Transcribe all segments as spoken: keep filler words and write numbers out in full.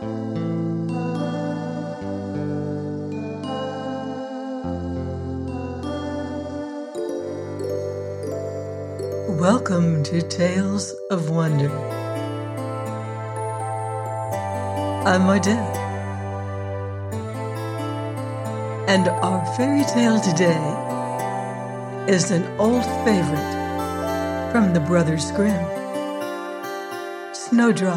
Welcome to Tales of Wonder. I'm Modette, and our fairy tale today is an old favorite from the Brothers Grimm, Snowdrop.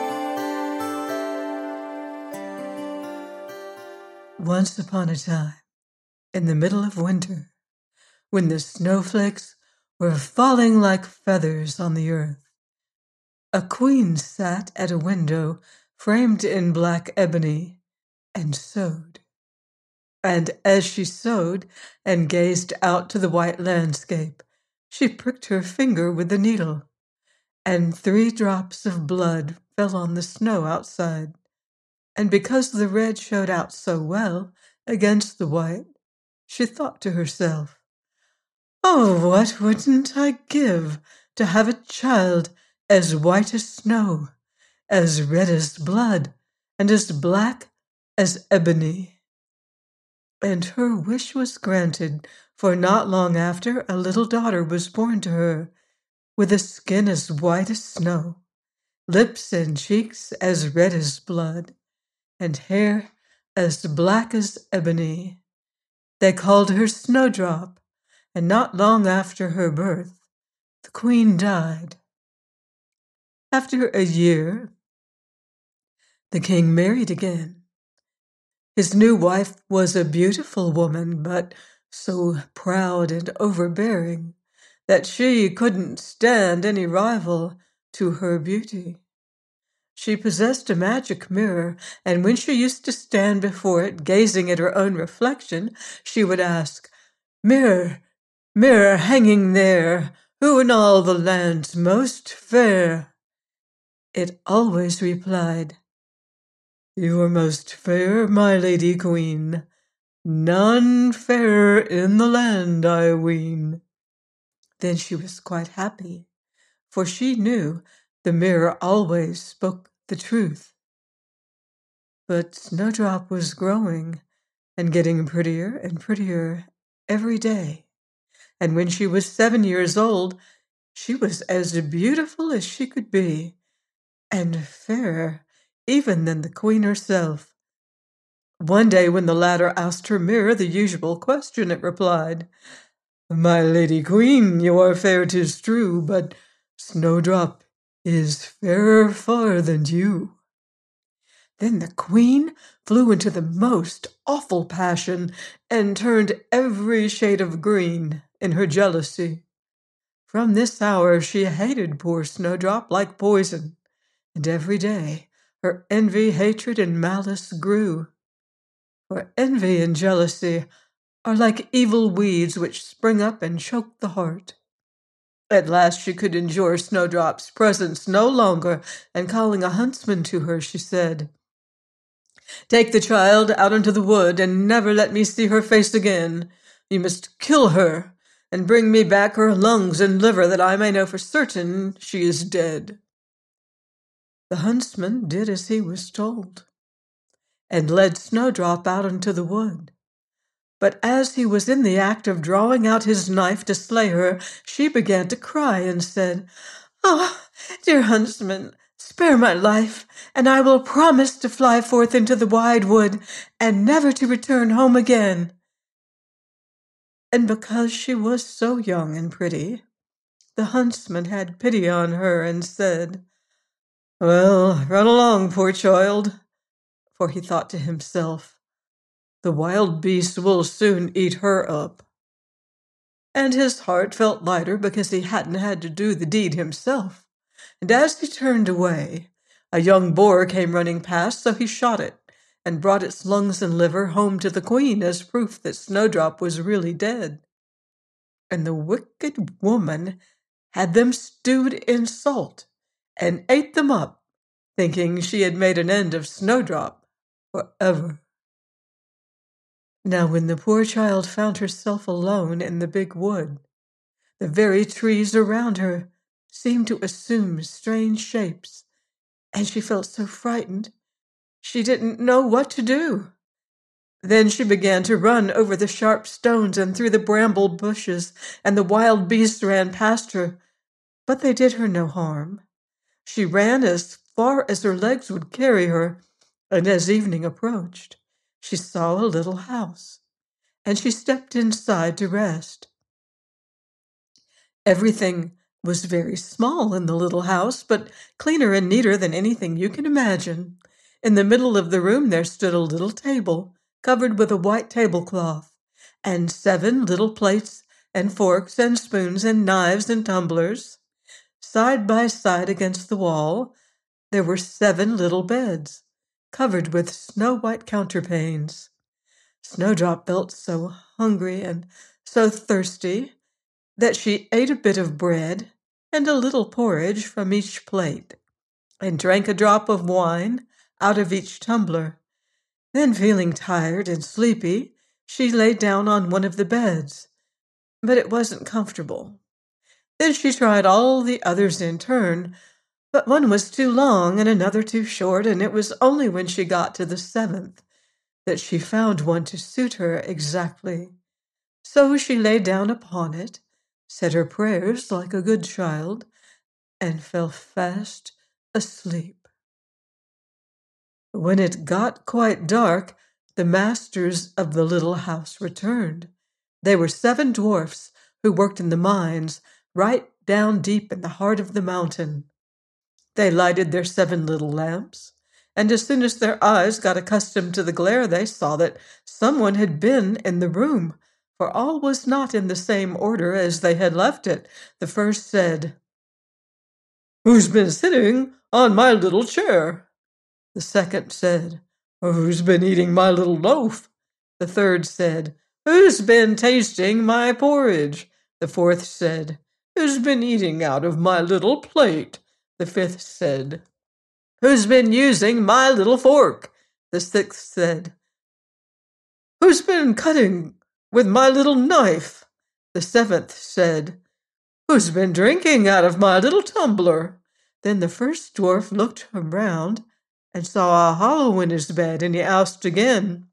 Once upon a time, in the middle of winter, when the snowflakes were falling like feathers on the earth, a queen sat at a window framed in black ebony and sewed. And as she sewed and gazed out to the white landscape, she pricked her finger with the needle, and three drops of blood fell on the snow outside. And because the red showed out so well against the white, she thought to herself, "Oh, what wouldn't I give to have a child as white as snow, as red as blood, and as black as ebony?" And her wish was granted, for not long after a little daughter was born to her, with a skin as white as snow, lips and cheeks as red as blood, and hair as black as ebony. They called her Snowdrop, and not long after her birth, the queen died. After a year, the king married again. His new wife was a beautiful woman, but so proud and overbearing that she couldn't stand any rival to her beauty. She possessed a magic mirror, and when she used to stand before it, gazing at her own reflection, she would ask, "Mirror, mirror hanging there, who in all the land's most fair?" It always replied, "You are most fair, my lady queen. None fairer in the land, I ween." Then she was quite happy, for she knew the mirror always spoke the truth. But Snowdrop was growing and getting prettier and prettier every day. And when she was seven years old, she was as beautiful as she could be, and fairer even than the queen herself. One day when the latter asked her mirror the usual question, it replied, "My lady queen, you are fair, 'tis true, but Snowdrop is fairer far than you." Then the queen flew into the most awful passion and turned every shade of green in her jealousy. From this hour she hated poor Snowdrop like poison, and every day her envy, hatred, and malice grew. For envy and jealousy are like evil weeds which spring up and choke the heart. At last she could endure Snowdrop's presence no longer, and calling a huntsman to her, she said, "Take the child out into the wood, and never let me see her face again. You must kill her, and bring me back her lungs and liver, that I may know for certain she is dead." The huntsman did as he was told, and led Snowdrop out into the wood. But as he was in the act of drawing out his knife to slay her, she began to cry and said, "Oh, dear huntsman, spare my life, and I will promise to fly forth into the wide wood and never to return home again." And because she was so young and pretty, the huntsman had pity on her and said, "Well, run along, poor child," for he thought to himself, "The wild beasts will soon eat her up." And his heart felt lighter because he hadn't had to do the deed himself. And as he turned away, a young boar came running past, so he shot it and brought its lungs and liver home to the queen as proof that Snowdrop was really dead. And the wicked woman had them stewed in salt and ate them up, thinking she had made an end of Snowdrop forever. Now when the poor child found herself alone in the big wood, the very trees around her seemed to assume strange shapes, and she felt so frightened She didn't know what to do. Then she began to run over the sharp stones and through the bramble bushes, and the wild beasts ran past her, but they did her no harm. She ran as far as her legs would carry her, and as evening approached, she saw a little house, and she stepped inside to rest. Everything was very small in the little house, but cleaner and neater than anything you can imagine. In the middle of the room there stood a little table, covered with a white tablecloth, and seven little plates and forks and spoons and knives and tumblers. Side by side against the wall, there were seven little beds, covered with snow-white counterpanes. Snowdrop felt so hungry and so thirsty that she ate a bit of bread and a little porridge from each plate, and drank a drop of wine out of each tumbler. Then, feeling tired and sleepy, she lay down on one of the beds, but it wasn't comfortable. Then she tried all the others in turn, but one was too long and another too short, and it was only when she got to the seventh that she found one to suit her exactly. So she lay down upon it, said her prayers like a good child, and fell fast asleep. When it got quite dark, the masters of the little house returned. They were seven dwarfs who worked in the mines right down deep in the heart of the mountain. They lighted their seven little lamps, and as soon as their eyes got accustomed to the glare, they saw that someone had been in the room, for all was not in the same order as they had left it. The first said, "Who's been sitting on my little chair?" The second said, "Who's been eating my little loaf?" The third said, "Who's been tasting my porridge?" The fourth said, "Who's been eating out of my little plate?" The fifth said, "Who's been using my little fork?" The sixth said, "Who's been cutting with my little knife?" The seventh said, "Who's been drinking out of my little tumbler?" Then the first dwarf looked around and saw a hollow in his bed, and he asked again,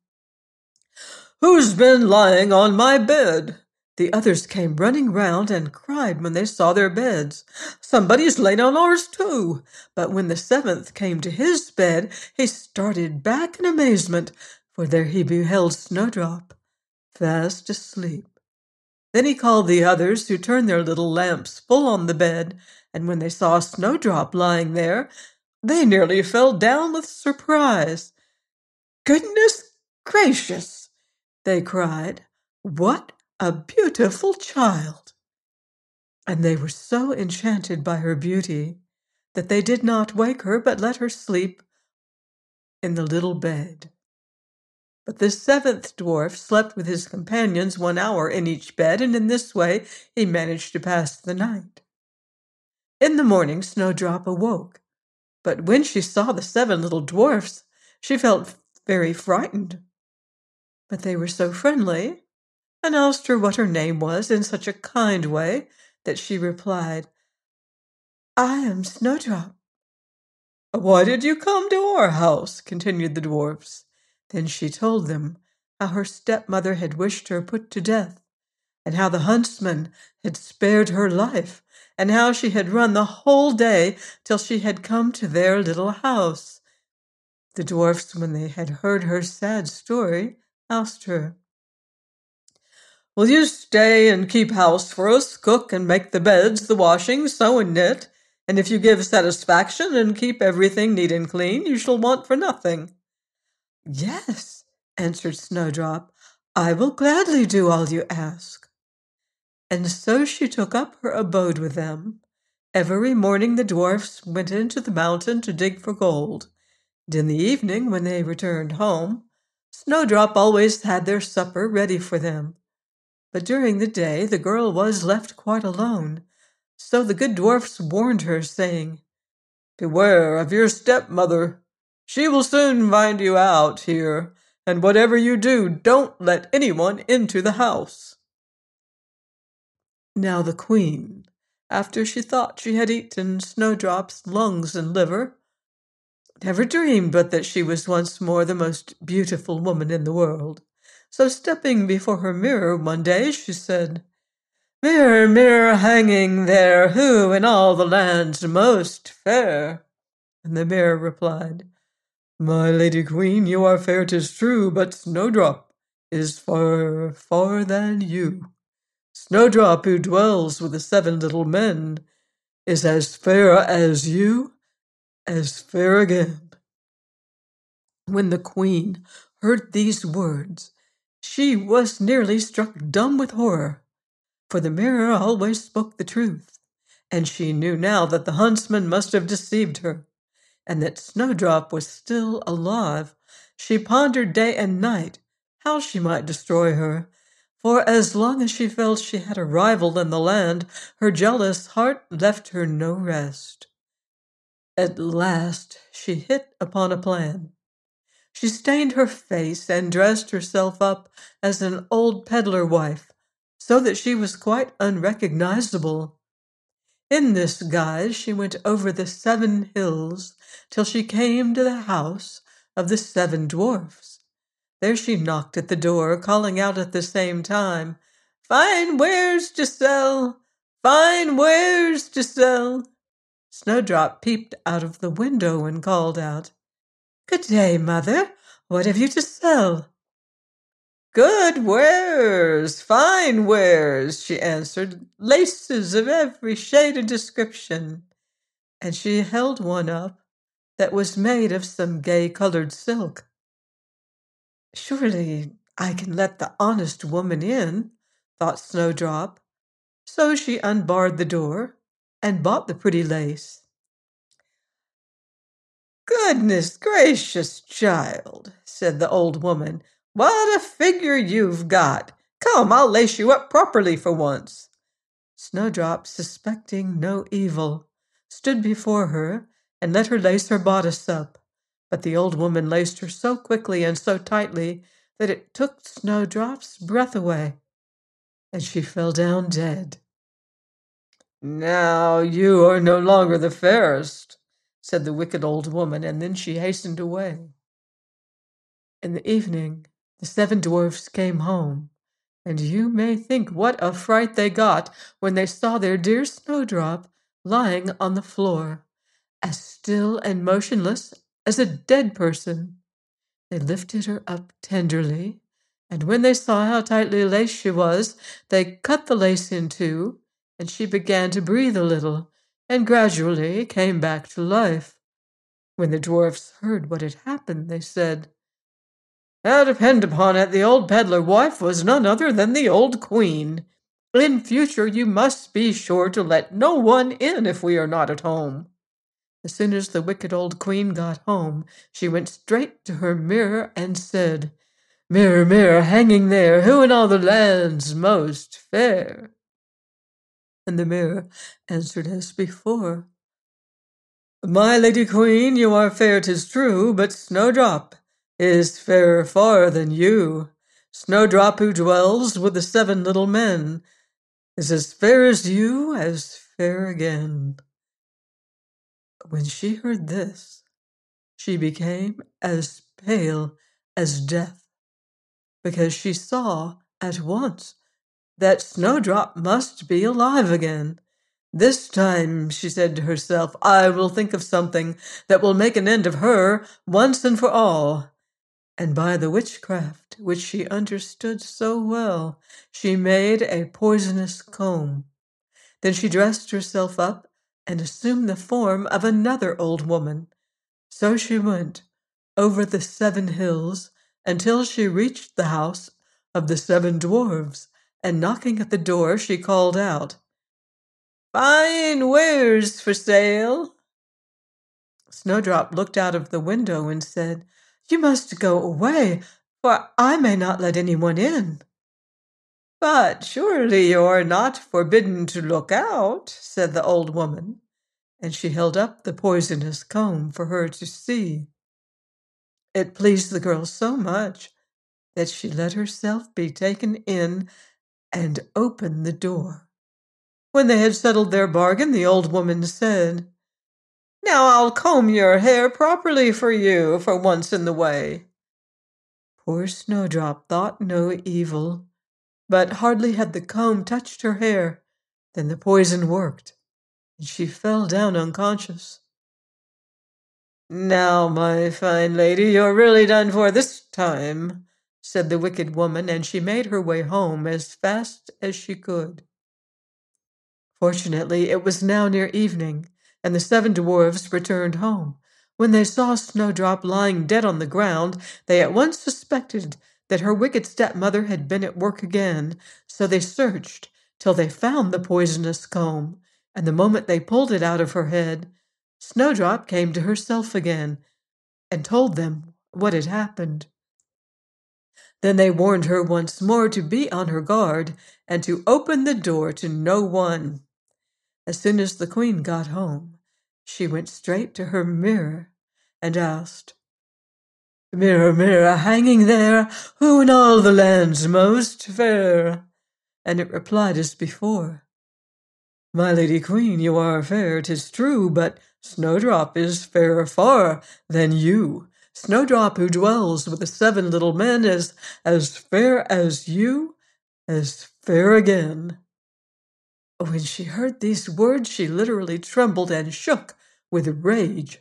"Who's been lying on my bed?" The others came running round and cried when they saw their beds, "Somebody's lain on ours too." But when the seventh came to his bed, he started back in amazement, for there he beheld Snowdrop, fast asleep. Then he called the others, who turned their little lamps full on the bed, and when they saw Snowdrop lying there, they nearly fell down with surprise. "Goodness gracious!" they cried. "What a beautiful child!" And they were so enchanted by her beauty that they did not wake her, but let her sleep in the little bed. But the seventh dwarf slept with his companions one hour in each bed, and in this way he managed to pass the night. In the morning, Snowdrop awoke, but when she saw the seven little dwarfs, she felt very frightened. But they were so friendly, and asked her what her name was in such a kind way that she replied, "I am Snowdrop." "Why did you come to our house?" continued the dwarfs. Then she told them how her stepmother had wished her put to death, and how the huntsman had spared her life, and how she had run the whole day till she had come to their little house. The dwarfs, when they had heard her sad story, asked her, "Will you stay and keep house for us, cook and make the beds, the washing, sew and knit? And if you give satisfaction and keep everything neat and clean, you shall want for nothing." "Yes," answered Snowdrop, "I will gladly do all you ask." And so she took up her abode with them. Every morning the dwarfs went into the mountain to dig for gold, and in the evening, when they returned home, Snowdrop always had their supper ready for them. But during the day the girl was left quite alone, so the good dwarfs warned her, saying, "Beware of your stepmother. She will soon find you out here, and whatever you do, don't let anyone into the house." Now the queen, after she thought she had eaten Snowdrop's lungs and liver, never dreamed but that she was once more the most beautiful woman in the world. So stepping before her mirror one day, she said, "Mirror, mirror, hanging there, who in all the land's most fair?" And the mirror replied, "My lady queen, you are fair, 'tis true, but Snowdrop is far, far than you. Snowdrop, who dwells with the seven little men, is as fair as you, as fair again." When the queen heard these words, she was nearly struck dumb with horror, for the mirror always spoke the truth, and she knew now that the huntsman must have deceived her, and that Snowdrop was still alive. She pondered day and night how she might destroy her, for as long as she felt she had a rival in the land, her jealous heart left her no rest. At last she hit upon a plan. She stained her face and dressed herself up as an old peddler wife, so that she was quite unrecognizable. In this guise she went over the seven hills till she came to the house of the seven dwarfs. There she knocked at the door, calling out at the same time, "Fine wares to sell! Fine wares to sell!" Snowdrop peeped out of the window and called out, "Good day, mother. What have you to sell?" "Good wares, fine wares," she answered, "laces of every shade and description." And she held one up that was made of some gay-colored silk. "Surely I can let the honest woman in," thought Snowdrop. So she unbarred the door and bought the pretty lace. "Goodness gracious, child," said the old woman, "what a figure you've got! Come, I'll lace you up properly for once." Snowdrop, suspecting no evil, stood before her and let her lace her bodice up. But the old woman laced her so quickly and so tightly that it took Snowdrop's breath away, and she fell down dead. "Now you are no longer the fairest," said the wicked old woman, and then she hastened away. In the evening, the seven dwarfs came home, and you may think what a fright they got when they saw their dear Snowdrop lying on the floor, as still and motionless as a dead person. They lifted her up tenderly, and when they saw how tightly laced she was, they cut the lace in two, and she began to breathe a little, and gradually came back to life. When the dwarfs heard what had happened, they said, "Now depend upon it, the old peddler wife was none other than the old queen. In future you must be sure to let no one in if we are not at home." As soon as the wicked old queen got home, she went straight to her mirror and said, "Mirror, mirror, hanging there, who in all the land's most fair?" And the mirror answered as before, "My lady queen, you are fair, 'tis true, but Snowdrop is fairer far than you. Snowdrop, who dwells with the seven little men, is as fair as you, as fair again." When she heard this, she became as pale as death, because she saw at once that Snowdrop must be alive again. "This time," she said to herself, "I will think of something that will make an end of her once and for all." And by the witchcraft, which she understood so well, she made a poisonous comb. Then she dressed herself up and assumed the form of another old woman. So she went over the seven hills until she reached the house of the seven dwarfs, and knocking at the door, she called out, "Fine wares for sale." Snowdrop looked out of the window and said, "You must go away, for I may not let anyone in." "But surely you are not forbidden to look out," said the old woman, and she held up the poisonous comb for her to see. It pleased the girl so much that she let herself be taken in and opened the door. When they had settled their bargain, the old woman said, Now I'll comb your hair properly for you for once in the way." Poor Snowdrop thought no evil, but hardly had the comb touched her hair than the poison worked, and she fell down unconscious. "Now, my fine lady, you're really done for this time," said the wicked woman, and she made her way home as fast as she could. Fortunately, it was now near evening, and the seven dwarfs returned home. When they saw Snowdrop lying dead on the ground, they at once suspected that her wicked stepmother had been at work again, so they searched till they found the poisonous comb, and the moment they pulled it out of her head, Snowdrop came to herself again and told them what had happened. Then they warned her once more to be on her guard and to open the door to no one. As soon as the queen got home, she went straight to her mirror and asked, "Mirror, mirror, hanging there, who in all the land's most fair?" And it replied as before, "My lady queen, you are fair, 'tis true, but Snowdrop is fairer far than you. Snowdrop, who dwells with the seven little men, is as fair as you, as fair again." When she heard these words, she literally trembled and shook with rage.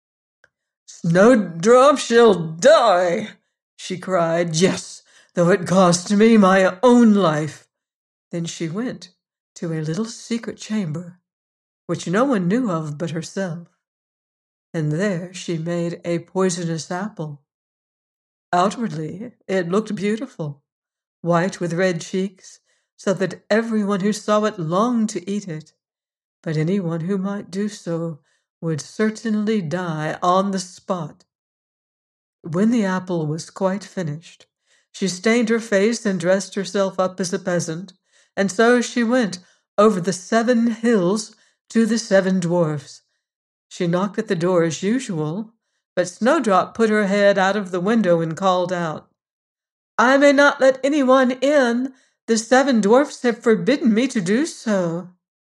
"Snowdrop shall die," she cried, "yes, though it cost me my own life." Then she went to a little secret chamber, which no one knew of but herself, and there she made a poisonous apple. Outwardly, it looked beautiful, white with red cheeks, so that everyone who saw it longed to eat it, but anyone who might do so would certainly die on the spot. When the apple was quite finished, she stained her face and dressed herself up as a peasant, and so she went over the seven hills to the seven dwarfs. She knocked at the door as usual, but Snowdrop put her head out of the window and called out, "I may not let anyone in. The seven dwarfs have forbidden me to do so."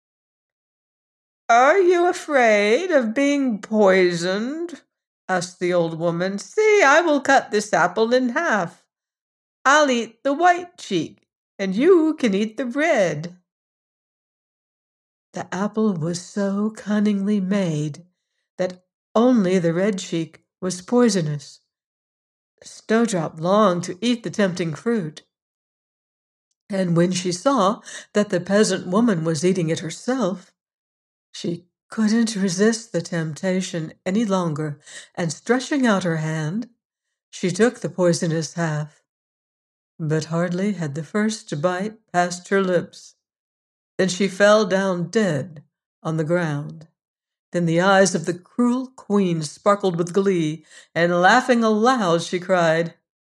"Are you afraid of being poisoned?" asked the old woman. "See, I will cut this apple in half. I'll eat the white cheek, and you can eat the red." The apple was so cunningly made that only the red cheek was poisonous. Snowdrop longed to eat the tempting fruit, and when she saw that the peasant woman was eating it herself, she couldn't resist the temptation any longer, and stretching out her hand, she took the poisonous half. But hardly had the first bite passed her lips than she fell down dead on the ground. Then the eyes of the cruel queen sparkled with glee, and laughing aloud, she cried,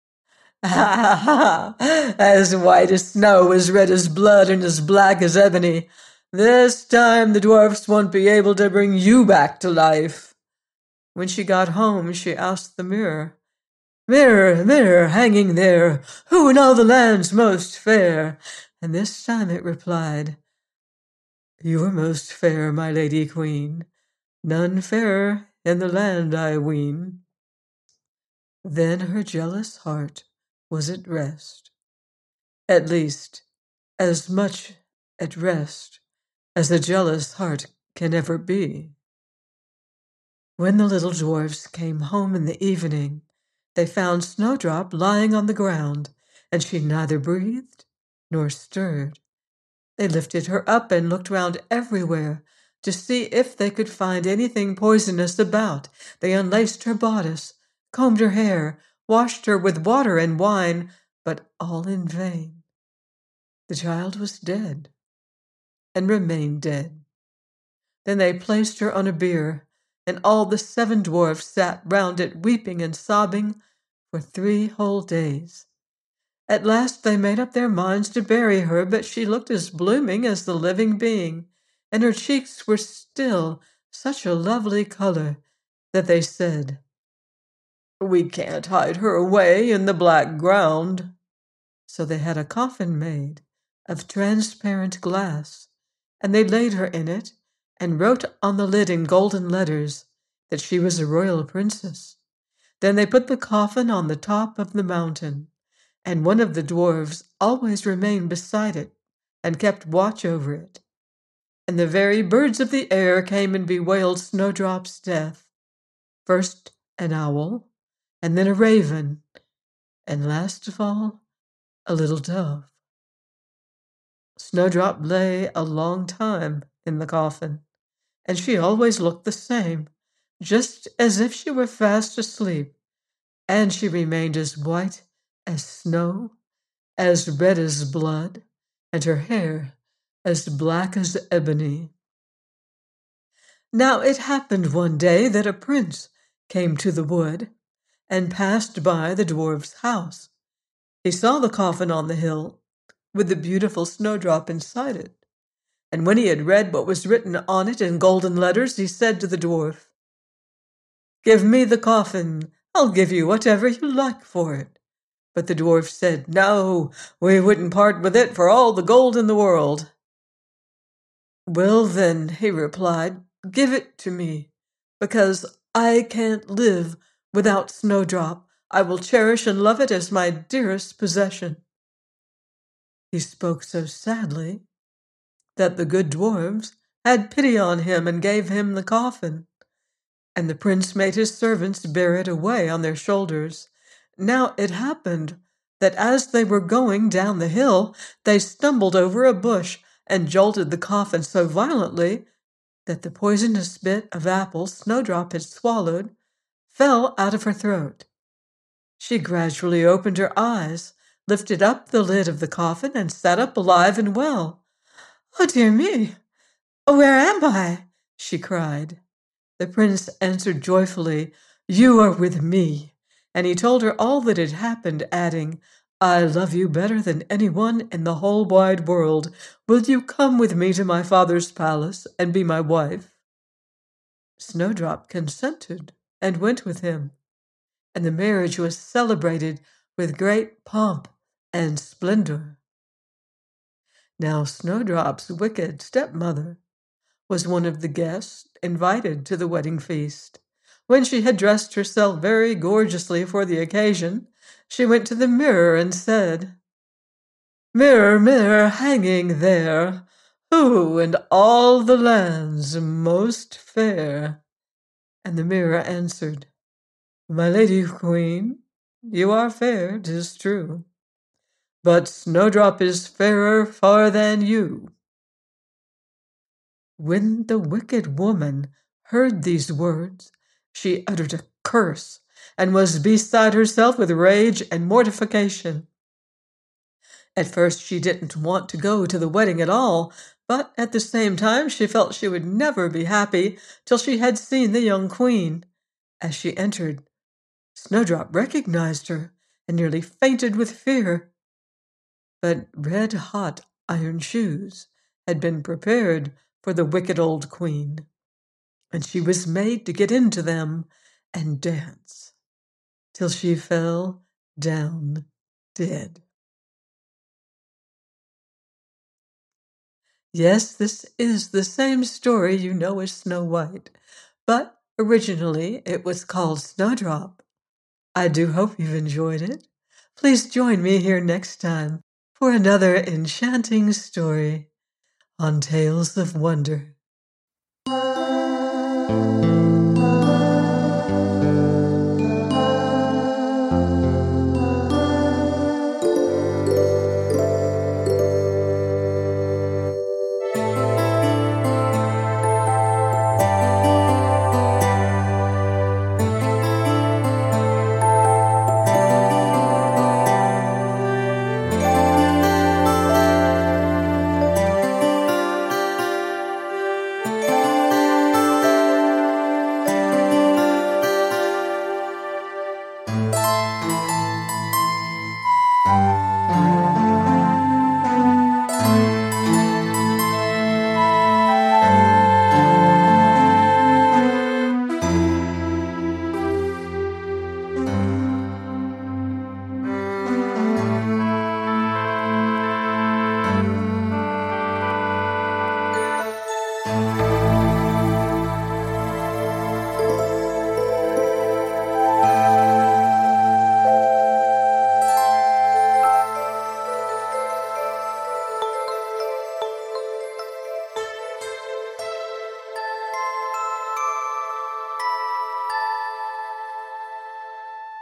"Ha ha ha! As white as snow, as red as blood, and as black as ebony. This time the dwarfs won't be able to bring you back to life." When she got home, she asked the mirror, "Mirror, mirror, hanging there, who in all the land's most fair?" And this time it replied, "You are most fair, my lady queen. None fairer in the land, I ween." Then her jealous heart was at rest, at least as much at rest as a jealous heart can ever be. When the little dwarfs came home in the evening, they found Snowdrop lying on the ground, and she neither breathed nor stirred. They lifted her up and looked round everywhere to see if they could find anything poisonous about. They unlaced her bodice, combed her hair, washed her with water and wine, but all in vain. The child was dead, and remained dead. Then they placed her on a bier, and all the seven dwarfs sat round it, weeping and sobbing for three whole days. At last they made up their minds to bury her, but she looked as blooming as the living being, and her cheeks were still such a lovely color that they said, "We can't hide her away in the black ground." So they had a coffin made of transparent glass, and they laid her in it and wrote on the lid in golden letters that she was a royal princess. Then they put the coffin on the top of the mountain, and one of the dwarves always remained beside it and kept watch over it. And the very birds of the air came and bewailed Snowdrop's death. First an owl, and then a raven, and last of all, a little dove. Snowdrop lay a long time in the coffin, and she always looked the same, just as if she were fast asleep, and she remained as white as snow, as red as blood, and her hair as black as ebony. Now it happened one day that a prince came to the wood and passed by the dwarf's house. He saw the coffin on the hill with the beautiful Snowdrop inside it, and when he had read what was written on it in golden letters, he said to the dwarf, "Give me the coffin. I'll give you whatever you like for it." But the dwarf said, "No, we wouldn't part with it for all the gold in the world." "Well, then," he replied, "give it to me, because I can't live without Snowdrop. I will cherish and love it as my dearest possession." He spoke so sadly that the good dwarves had pity on him and gave him the coffin, and the prince made his servants bear it away on their shoulders. Now it happened that as they were going down the hill, they stumbled over a bush and jolted the coffin so violently that the poisonous bit of apple Snowdrop had swallowed fell out of her throat. She gradually opened her eyes, lifted up the lid of the coffin, and sat up alive and well. "Oh, dear me! Where am I?" she cried. The prince answered joyfully, "You are with me." And he told her all that had happened, adding, "I love you better than anyone in the whole wide world. Will you come with me to my father's palace and be my wife?" Snowdrop consented and went with him, and the marriage was celebrated with great pomp and splendor. Now Snowdrop's wicked stepmother was one of the guests invited to the wedding feast. When she had dressed herself very gorgeously for the occasion, she went to the mirror and said, "Mirror, mirror, hanging there, who in all the land's most fair?" And the mirror answered, "My lady queen, you are fair, 'tis true, but Snowdrop is fairer far than you." When the wicked woman heard these words, she uttered a curse and was beside herself with rage and mortification. At first she didn't want to go to the wedding at all, but at the same time she felt she would never be happy till she had seen the young queen. As she entered, Snowdrop recognized her and nearly fainted with fear. But red-hot iron shoes had been prepared for the wicked old queen, and she was made to get into them and dance till she fell down dead. Yes, this is the same story you know as Snow White, but originally it was called Snowdrop. I do hope you've enjoyed it. Please join me here next time for another enchanting story on Tales of Wonder.